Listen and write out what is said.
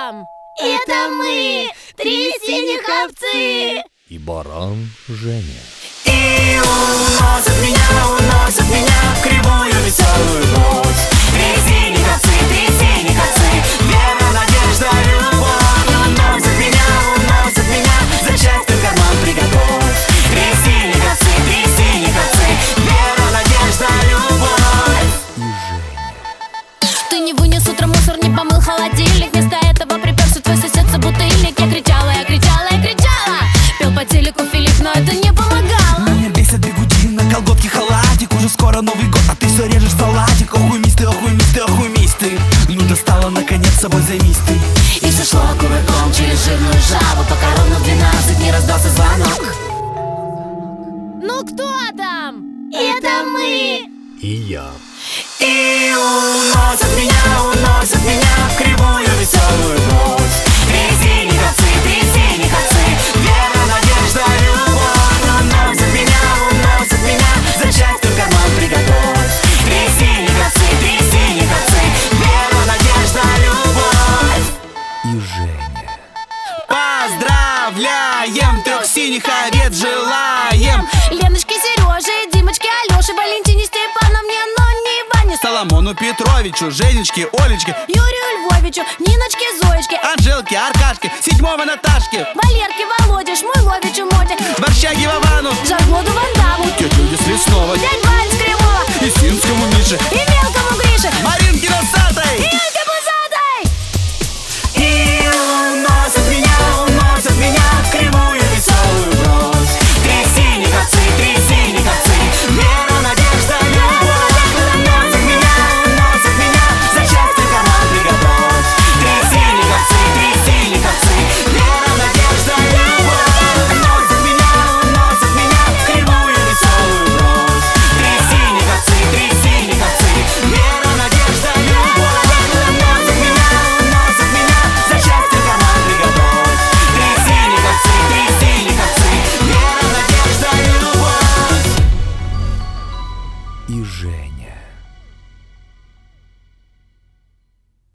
там? Это мы, три синих овцы. И баран Женя. И уносят меня в кривую веселую путь. Три синих овцы, вера, надежда, любовь. Уносят меня, за счастье в карман приготовь. Три синих овцы, вера, надежда, любовь. И Женя. Ты не вынес утром мусор, не помыл холодильник. Вместо этого приперся твой сосед за бутыльник. Я кричала, пел по телеку Филипп, но это не помогало. Меня бесит бигуди, на колготке халатик. Уже скоро Новый год, а ты все режешь салатик. Охуй мисты. Ну достала, наконец, собой займись ты. И все шло кувырком через жирную жабу, пока ровно в 12 не раздался звонок. Ну кто там? Это мы. И я. И уносят меня в кривую веселую путь. Три синих овцы, вера, надежда, любовь. Уносят меня, за счастье в карман приготовь. Три синих овцы, вера, надежда, любовь. И Женя. Поздравляем, трех синих овец желаем. Леночке, Сереже, Димочке, Алёше, Валентине, Степановне, но не Ване, Соломону Петровичу, Женечке, Олечке, Юрию Львовичу, Ниночке, Зоечке, Анжелке, Аркашке, седьмого Наташке, Валерке, Володе, Шмуйловичу, Моте, Борщаге Вовану, Жан-Клоду Ван Дамму, тете Люде с Лесного, дядь Вань с Кривого и Синскому Мише. и мелкому